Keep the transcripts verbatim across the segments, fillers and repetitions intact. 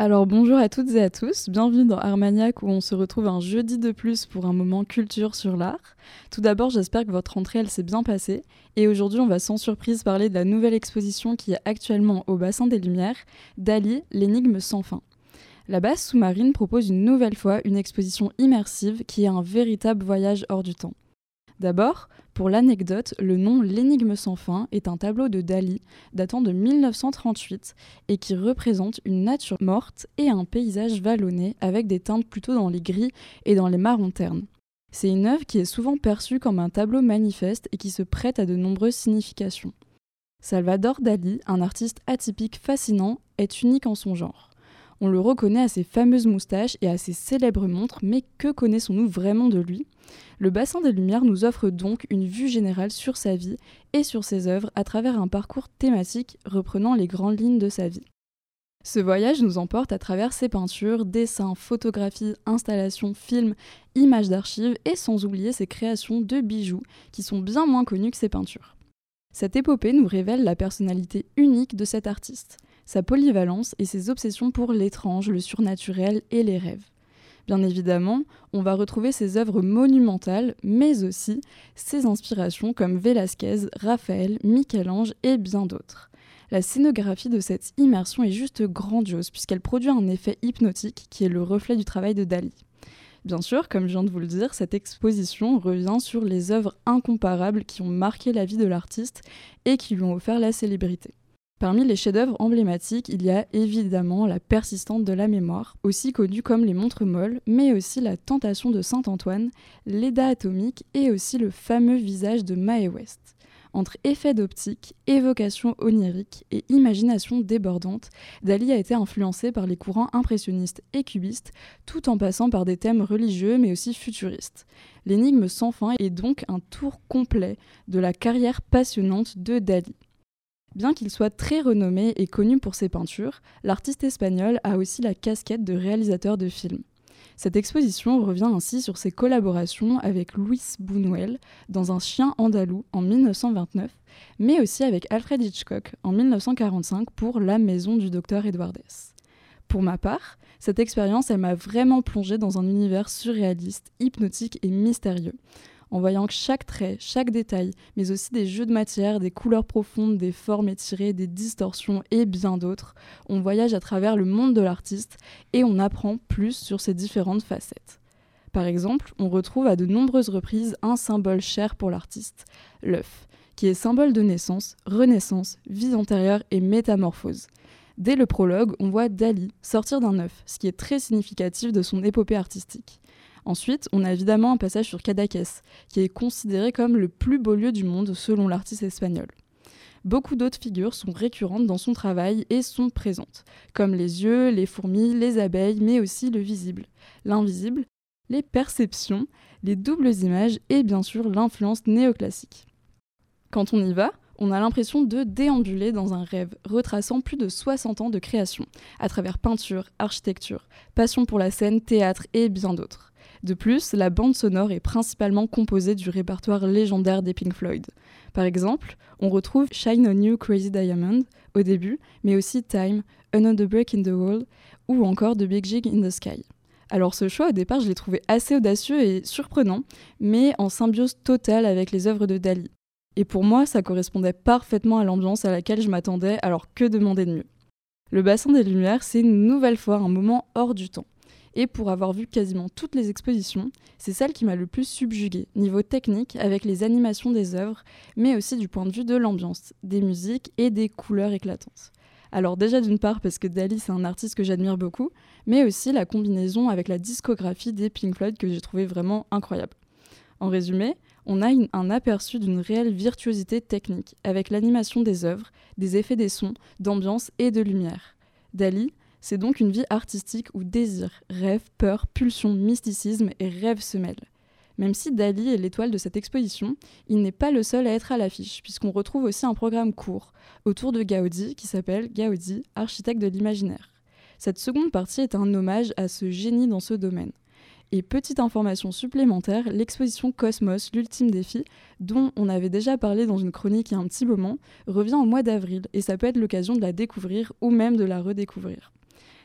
Alors bonjour à toutes et à tous, bienvenue dans Armagnac où on se retrouve un jeudi de plus pour un moment culture sur l'art. Tout d'abord, j'espère que votre rentrée elle s'est bien passée et aujourd'hui on va sans surprise parler de la nouvelle exposition qui est actuellement au Bassin des Lumières, Dali, l'énigme sans fin. La base sous-marine propose une nouvelle fois une exposition immersive qui est un véritable voyage hors du temps. D'abord, pour l'anecdote, le nom L'énigme sans fin est un tableau de Dali datant de mille neuf cent trente-huit et qui représente une nature morte et un paysage vallonné avec des teintes plutôt dans les gris et dans les marrons ternes. C'est une œuvre qui est souvent perçue comme un tableau manifeste et qui se prête à de nombreuses significations. Salvador Dali, un artiste atypique fascinant, est unique en son genre. On le reconnaît à ses fameuses moustaches et à ses célèbres montres, mais que connaissons-nous vraiment de lui ? Le Bassin des Lumières nous offre donc une vue générale sur sa vie et sur ses œuvres à travers un parcours thématique reprenant les grandes lignes de sa vie. Ce voyage nous emporte à travers ses peintures, dessins, photographies, installations, films, images d'archives et sans oublier ses créations de bijoux qui sont bien moins connues que ses peintures. Cette épopée nous révèle la personnalité unique de cet artiste, sa polyvalence et ses obsessions pour l'étrange, le surnaturel et les rêves. Bien évidemment, on va retrouver ses œuvres monumentales, mais aussi ses inspirations comme Velázquez, Raphaël, Michel-Ange et bien d'autres. La scénographie de cette immersion est juste grandiose puisqu'elle produit un effet hypnotique qui est le reflet du travail de Dali. Bien sûr, comme je viens de vous le dire, cette exposition revient sur les œuvres incomparables qui ont marqué la vie de l'artiste et qui lui ont offert la célébrité. Parmi les chefs-d'œuvre emblématiques, il y a évidemment la persistante de la mémoire, aussi connue comme les montres molles, mais aussi la tentation de Saint-Antoine, l'Eda atomique et aussi le fameux visage de Mae West. Entre effets d'optique, évocation onirique et imagination débordante, Dali a été influencé par les courants impressionnistes et cubistes, tout en passant par des thèmes religieux mais aussi futuristes. L'énigme sans fin est donc un tour complet de la carrière passionnante de Dali. Bien qu'il soit très renommé et connu pour ses peintures, l'artiste espagnol a aussi la casquette de réalisateur de films. Cette exposition revient ainsi sur ses collaborations avec Luis Buñuel dans Un chien andalou en mille neuf cent vingt-neuf, mais aussi avec Alfred Hitchcock en mille neuf cent quarante-cinq pour La maison du docteur Edwardes. Pour ma part, cette expérience elle m'a vraiment plongée dans un univers surréaliste, hypnotique et mystérieux. En voyant que chaque trait, chaque détail, mais aussi des jeux de matière, des couleurs profondes, des formes étirées, des distorsions et bien d'autres, on voyage à travers le monde de l'artiste et on apprend plus sur ses différentes facettes. Par exemple, on retrouve à de nombreuses reprises un symbole cher pour l'artiste, l'œuf, qui est symbole de naissance, renaissance, vie antérieure et métamorphose. Dès le prologue, on voit Dali sortir d'un œuf, ce qui est très significatif de son épopée artistique. Ensuite, on a évidemment un passage sur Cadaqués, qui est considéré comme le plus beau lieu du monde selon l'artiste espagnol. Beaucoup d'autres figures sont récurrentes dans son travail et sont présentes, comme les yeux, les fourmis, les abeilles, mais aussi le visible, l'invisible, les perceptions, les doubles images et bien sûr l'influence néoclassique. Quand on y va, on a l'impression de déambuler dans un rêve, retraçant plus de soixante ans de création, à travers peinture, architecture, passion pour la scène, théâtre et bien d'autres. De plus, la bande sonore est principalement composée du répertoire légendaire des Pink Floyd. Par exemple, on retrouve Shine on You Crazy Diamond au début, mais aussi Time, Another Break in the Wall ou encore The Big Jig in the Sky. Alors ce choix au départ, je l'ai trouvé assez audacieux et surprenant, mais en symbiose totale avec les œuvres de Dali. Et pour moi, ça correspondait parfaitement à l'ambiance à laquelle je m'attendais, alors que demander de mieux ? Le Bassin des Lumières, c'est une nouvelle fois un moment hors du temps. Et pour avoir vu quasiment toutes les expositions, c'est celle qui m'a le plus subjuguée, niveau technique, avec les animations des œuvres, mais aussi du point de vue de l'ambiance, des musiques et des couleurs éclatantes. Alors déjà d'une part parce que Dali c'est un artiste que j'admire beaucoup, mais aussi la combinaison avec la discographie des Pink Floyd que j'ai trouvé vraiment incroyable. En résumé, on a une, un aperçu d'une réelle virtuosité technique, avec l'animation des œuvres, des effets des sons, d'ambiance et de lumière. Dali, c'est donc une vie artistique où désir, rêve, peur, pulsion, mysticisme et rêve se mêlent. Même si Dali est l'étoile de cette exposition, il n'est pas le seul à être à l'affiche, puisqu'on retrouve aussi un programme court autour de Gaudi qui s'appelle Gaudi, architecte de l'imaginaire. Cette seconde partie est un hommage à ce génie dans ce domaine. Et petite information supplémentaire, l'exposition Cosmos, l'ultime défi, dont on avait déjà parlé dans une chronique il y a un petit moment, revient au mois d'avril et ça peut être l'occasion de la découvrir ou même de la redécouvrir.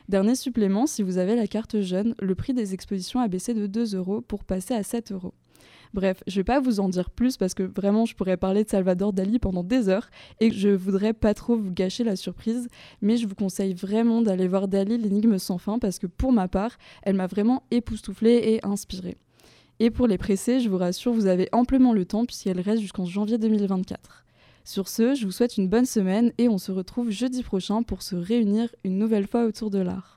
Dernier supplément, si vous avez la carte jeune, le prix des expositions a baissé de deux euros pour passer à sept euros. Bref, je vais pas vous en dire plus parce que vraiment je pourrais parler de Salvador Dali pendant des heures et je voudrais pas trop vous gâcher la surprise, mais je vous conseille vraiment d'aller voir Dali, l'énigme sans fin, parce que pour ma part, elle m'a vraiment époustouflée et inspirée. Et pour les pressés, je vous rassure, vous avez amplement le temps puisqu'elle reste jusqu'en janvier deux mille vingt-quatre. Sur ce, je vous souhaite une bonne semaine et on se retrouve jeudi prochain pour se réunir une nouvelle fois autour de l'art.